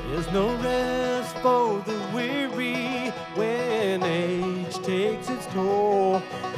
There's no rest for the weary when age takes its toll.